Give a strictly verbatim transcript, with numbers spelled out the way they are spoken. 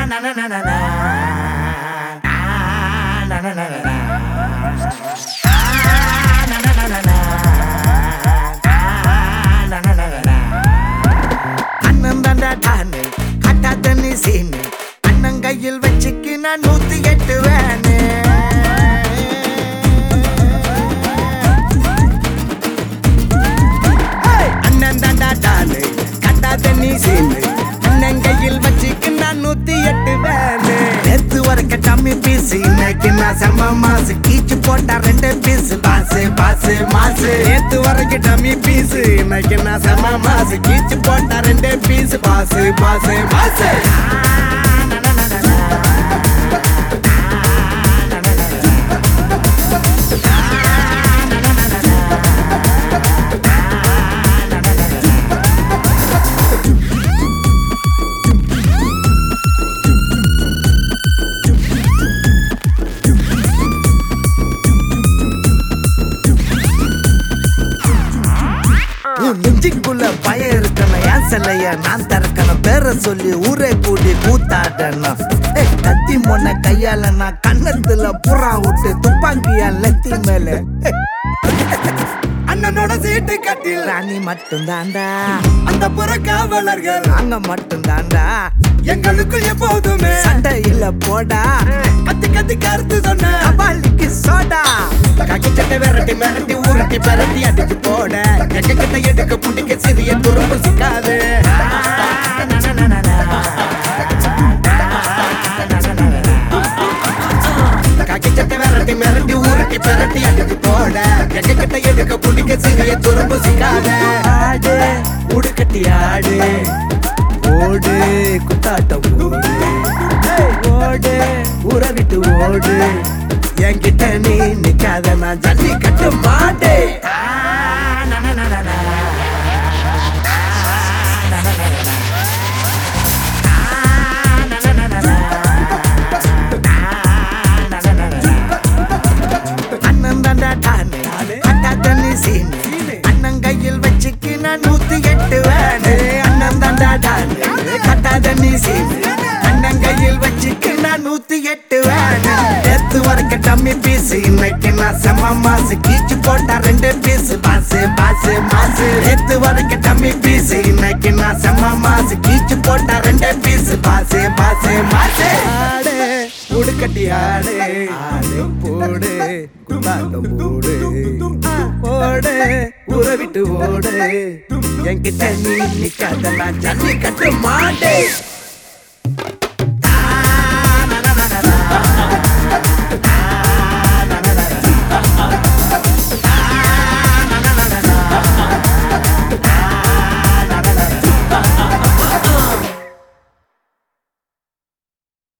அண்ணன் தாண்டா டானு கட்டா தண்ணி சீனு அண்ணன் கையில் வச்சுக்கு நான் நூத்தி எட்டு வேணு அண்ணன் தாண்டா டானு கட்டா தண்ணி சீனு அண்ணன் கையில் வச்சுக்கு நான் நூத்தி எட்டு வேணு நேத்து வரைக்க டம்மி பீஸ் இன்னைக்கு நான் செம்ம மாசு கீச்சு போட்டா ரெண்டு பீஸ் பாசு பாசு மாசு நேத்து வரைக்க டம்மி பீஸ் இன்னைக்கு நான் செம்ம மாசு கீச்சு போட்டா ரெண்டு பீஸ் பாசு பாசு மாசு நெஞ்சுக்குள்ள பயம் இருக்கணும் ஏன் சிலைய நான் திறக்கணும் பேர சொல்லி ஊரே கூடி கூத்தாடணும் கத்தி மொன்ன கையால நான் கண்ணத்துல புறா விட்டு துப்பாக்கியா லெத்தி மேல அண்ணனோட சீட்டு கட்டி ராணி மட்டும் தாண்டா அந்த புற காவலர்கள் நாங்க மட்டும் தாண்டா எங்களுக்கு எப்போதுமே சண்டை இல்ல போடா கத்தி கத்தி கருத்து சொன்ன அபாலிக்கு சோடா காக்கி சட்டை விரட்டி மிரட்டி ஊரட்டி பரட்டி அடிச்சு போட எங்க கிட்ட எடுக்க புடிக்க சிறிய துரும்பு சிக்காது காக்கி சட்டை விரட்டி மிரட்டி ஊரட்டி பரட்டி அடிச்சு போட எங்க கிட்ட எடுக்க புடிக்க சிறிய துரும்பு சிக்காது ஆடு உடுக்கட்டி ஆடு ஓடு குத்தாட்டம் ஓடு ஓடு ஊற விட்டு ஓடு என்கிட்ட நீ நிக்காத நான் ஜல்லி கட்ட மாட்டேன் அண்ணன் தாண்டா டானு கட்டா தண்ணி சீனு அண்ணன் கையில் வச்சுக்கு நான் நூத்தி எட்டு வேணு அண்ணன் தாண்டா டானு கட்டா தண்ணி சீனு அண்ணன் கையில் வச்சுக்கு நான் நூத்தி எட்டு வேணு நேத்து வரைக்க டம்மி பீஸ் இன்னைக்கு நான் செம்ம மாசு கீச்சு போட்டா ரெண்டு பீஸ் பாசு பாசு மாசு நேத்து வரைக்க டம்மி பீஸ் இன்னைக்கு நான் செம்ம மாசு கீச்சு போட்டா ரெண்டு பீஸ் பாசு பாசு மாசு ஆடு உடுக்கட்டி ஆடு ஆடு போடு குத்தாட்டம் போடு ஓடு ஊற விட்டு ஓடு என்கிட்ட நீ நிக்காத நான் ஜல்லி கட்ட மாட்டேன்